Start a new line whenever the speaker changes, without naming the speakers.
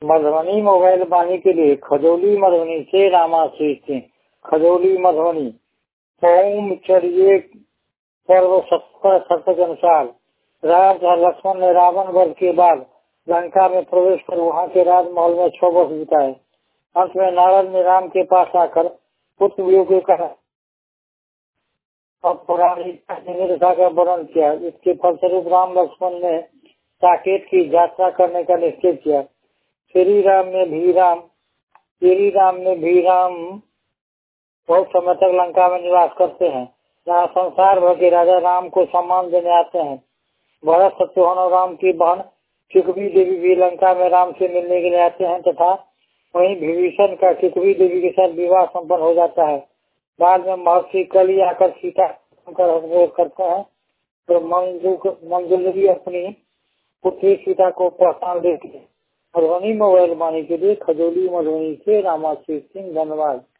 Madhubani mobile पाने के लिए खजौली मधुबनी से रामाश्री सिंह। खजौली मधुबनी। ओम चढ़िए पर्व 70 के अनुसार राम तथा लक्ष्मण ने रावण वध के बाद लंका में प्रवेश कर वहाँ के राजमहल में 6 वर्ष बिताए। अंत में नारद ने राम के पास आकर पुत्र वियोग को कहा और पौराणिक दशा का वर्णन किया। इसके फलस्वरूप राम लक्ष्मण ने साकेत की यात्रा करने का निश्चय किया। श्री राम में भी राम बहुत समय तक लंका में निवास करते हैं, जहाँ संसार भर के राजा राम को सम्मान देने आते हैं। भरत, शत्रुघ्न और राम की बहन कुंती देवी भी लंका में राम से मिलने के लिए आते हैं तथा वहीं विभीषण का कुंती देवी के साथ विवाह संपन्न हो जाता है। बाद में महर्षि कली आकर सीता करते हैं तो मंजुलरी अपनी पुत्री सीता को पहचान देती है। मधुबनी मोबाइल पाने के लिए खजौली मधुबनी से रामाश्री सिंह। धन्यवाद।